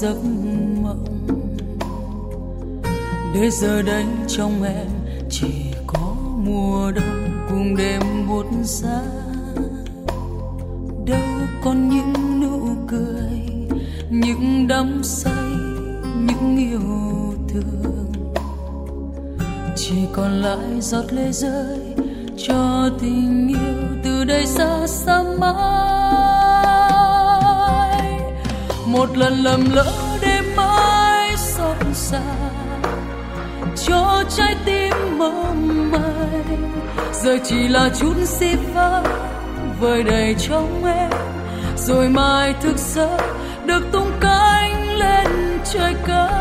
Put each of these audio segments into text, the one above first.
giấc mộng, để giờ đây trong em chỉ có mùa đông cùng đêm buốt giá. Đâu còn những nụ cười, những đắm say, những yêu thương, chỉ còn lại giọt lệ rơi cho tình yêu từ đây xa xa mãi. Một lần lầm lỡ đêm mãi xót xa cho trái tim mong manh, giờ chỉ là chút xí phai vơi đầy trong em, rồi mai thức giấc được tung cánh lên trời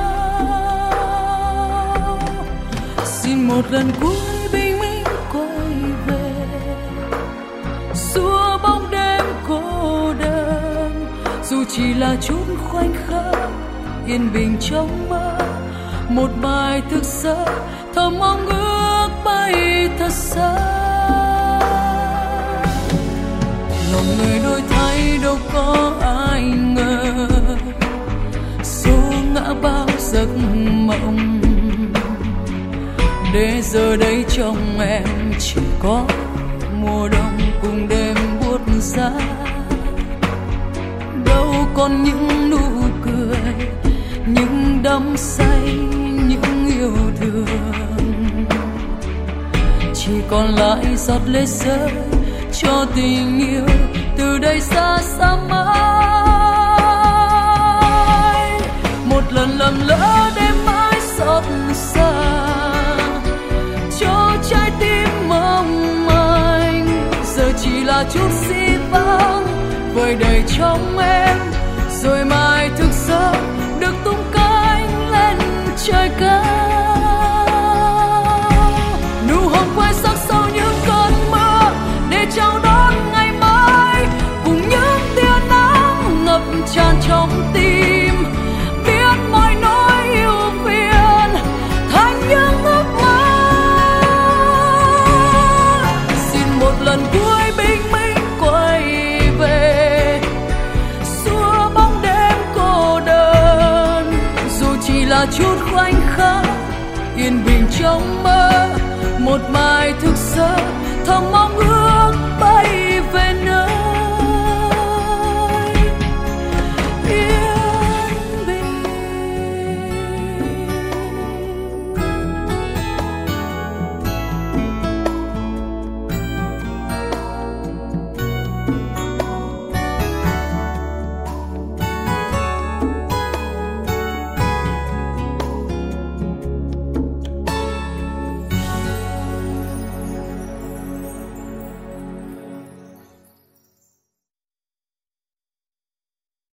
cao. Xin một lần cuối bình minh quay về, xua bóng đêm cô đơn, dù chỉ là chút khoảnh khắc yên bình trong mơ. Một bài thức giấc thầm mong ước bay thật xa. Lòng người đổi thay đâu có ai ngờ, số ngã bao giấc mộng, để giờ đây trong em chỉ có mùa đông cùng đêm buốt giá. Đâu còn những nụ cười, những đắm say, những yêu thương, chỉ còn lại giọt lệ rơi cho tình yêu từ đây xa xa mãi. Một lần lầm lỡ đêm mãi xót xa cho trái tim mong manh, giờ chỉ là chút xí vắng vơi đầy trong em, rồi mai thức giấc được tung cánh lên trời cao. Nụ hồng quay sắc sau những cơn mưa để chào đón ngày mai, cùng những tia nắng ngập tràn trong tim, biết mọi nỗi yêu phiền thành những ước mơ. Xin một lần cuối bình minh quay về, xua bóng đêm cô đơn, dù chỉ là chút khoảnh khắc yên bình trong mơ. Một mai thức giấc thầm mong ước bay về nơi